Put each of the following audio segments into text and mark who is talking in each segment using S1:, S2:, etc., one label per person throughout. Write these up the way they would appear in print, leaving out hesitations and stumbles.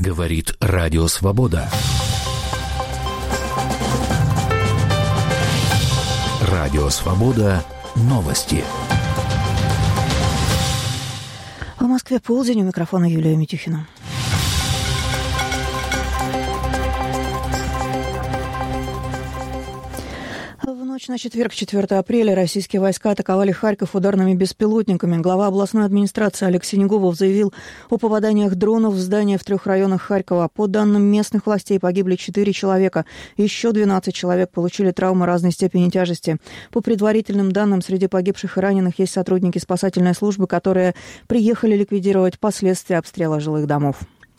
S1: Говорит Радио Свобода. Радио Свобода. Новости.
S2: В Москве полдень, у микрофона Юлия Митюхина. В ночь на четверг, 4 апреля, российские войска атаковали Харьков ударными беспилотниками. Глава областной администрации Олег Синегубов заявил о попаданиях дронов в здания в 3 районах Харькова. По данным местных властей, погибли 4 человека. Еще 12 человек получили травмы разной степени тяжести. По предварительным данным, среди погибших и раненых есть сотрудники спасательной службы, которые приехали ликвидировать последствия обстрела жилых домов.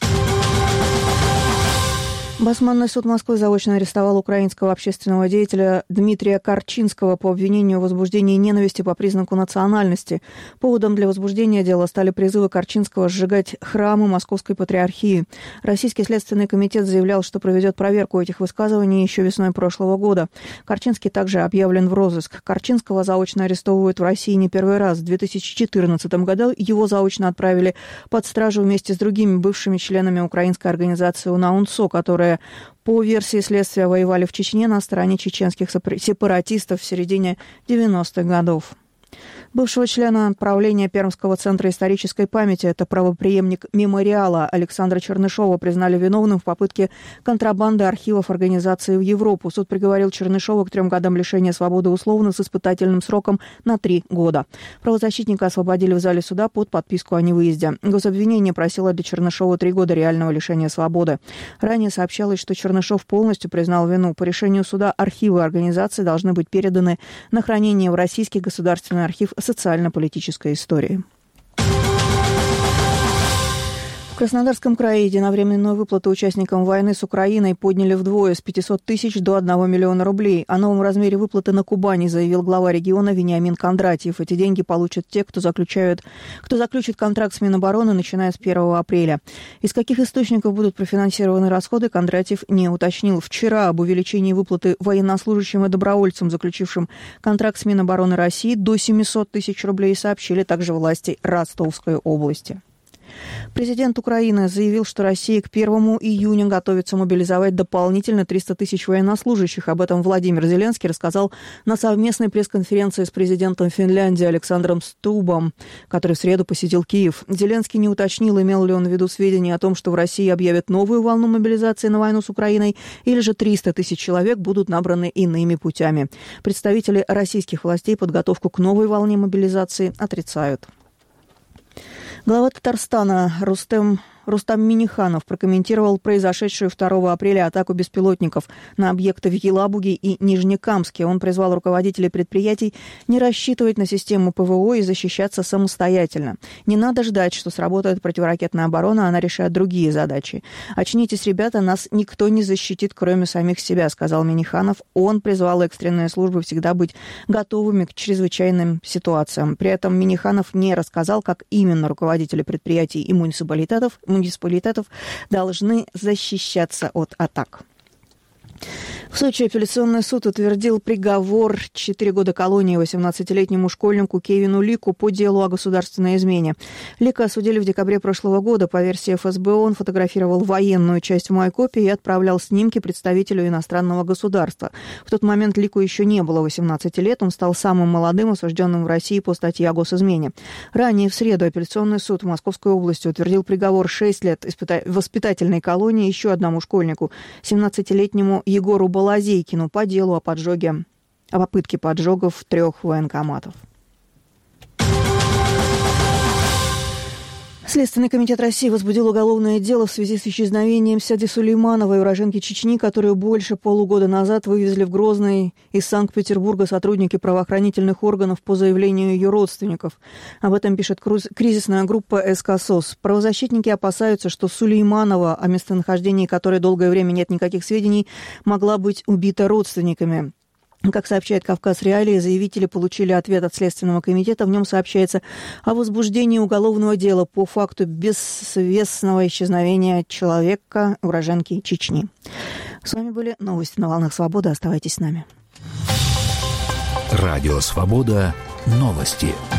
S2: Басманный суд Москвы заочно арестовал украинского общественного деятеля Дмитрия Корчинского по обвинению в возбуждении ненависти по признаку национальности. Поводом для возбуждения дела стали призывы Корчинского сжигать храмы Московской Патриархии. Российский следственный комитет заявлял, что проведет проверку этих высказываний еще весной прошлого года. Корчинский также объявлен в розыск. Корчинского заочно арестовывают в России не первый раз. В 2014 году его заочно отправили под стражу вместе с другими бывшими членами украинской организации УНАУНСО, которые по версии следствия воевали в Чечне на стороне чеченских сепаратистов в середине 90-х годов. Бывшего члена правления Пермского центра исторической памяти, это правопреемник мемориала Александра Чернышова, признали виновным в попытке контрабанды архивов организации в Европу. Суд приговорил Чернышова к 3 годам лишения свободы условно с испытательным сроком на 3 года. Правозащитника освободили в зале суда под подписку о невыезде. Гособвинение просило для Чернышова 3 года реального лишения свободы. Ранее сообщалось, что Чернышов полностью признал вину. По решению суда архивы организации должны быть переданы на хранение в Российский государственный архив социально-политической истории. В Краснодарском крае единовременную выплату участникам войны с Украиной подняли вдвое, с 500 тысяч до 1 миллиона рублей. О новом размере выплаты на Кубани заявил глава региона Вениамин Кондратьев. Эти деньги получат те, кто заключит контракт с Минобороны, начиная с 1 апреля. Из каких источников будут профинансированы расходы, Кондратьев не уточнил. Вчера об увеличении выплаты военнослужащим и добровольцам, заключившим контракт с Минобороны России, до 700 тысяч рублей сообщили также власти Ростовской области. Президент Украины заявил, что Россия к 1 июня готовится мобилизовать дополнительно 300 тысяч военнослужащих. Об этом Владимир Зеленский рассказал на совместной пресс-конференции с президентом Финляндии Александром Стубом, который в среду посетил Киев. Зеленский не уточнил, имел ли он в виду сведения о том, что в России объявят новую волну мобилизации на войну с Украиной, или же 300 тысяч человек будут набраны иными путями. Представители российских властей подготовку к новой волне мобилизации отрицают. Глава Татарстана Рустам Минниханов прокомментировал произошедшую 2 апреля атаку беспилотников на объекты в Елабуге и Нижнекамске. Он призвал руководителей предприятий не рассчитывать на систему ПВО и защищаться самостоятельно. Не надо ждать, что сработает противоракетная оборона, она решает другие задачи. «Очнитесь, ребята, нас никто не защитит, кроме самих себя», — сказал Минниханов. Он призвал экстренные службы всегда быть готовыми к чрезвычайным ситуациям. При этом Минниханов не рассказал, как именно руководители предприятий и муниципалитетов должны защищаться от атак. В Сочи апелляционный суд утвердил приговор 4 года колонии 18-летнему школьнику Кевину Лику по делу о государственной измене. Лика осудили в декабре прошлого года. По версии ФСБ, он фотографировал военную часть в Майкопе и отправлял снимки представителю иностранного государства. В тот момент Лику еще не было 18 лет. Он стал самым молодым осужденным в России по статье о госизмене. Ранее в среду апелляционный суд в Московской области утвердил приговор 6 лет воспитательной колонии еще одному школьнику, 17-летнему Егору Балазейкину, по делу о попытке поджогов 3 военкоматов. Следственный комитет России возбудил уголовное дело в связи с исчезновением Сяди Сулеймановой, уроженки Чечни, которую больше полугода назад вывезли в Грозный из Санкт-Петербурга сотрудники правоохранительных органов по заявлению ее родственников. Об этом пишет кризисная группа СК СОС. Правозащитники опасаются, что Сулейманова, о местонахождении которой долгое время нет никаких сведений, могла быть убита родственниками. Как сообщает «Кавказ Реалии», заявители получили ответ от Следственного комитета. В нем сообщается о возбуждении уголовного дела по факту бессвестного исчезновения человека, уроженки Чечни. С вами были новости на волнах Свободы. Оставайтесь с нами.
S1: Радио Свобода. Новости.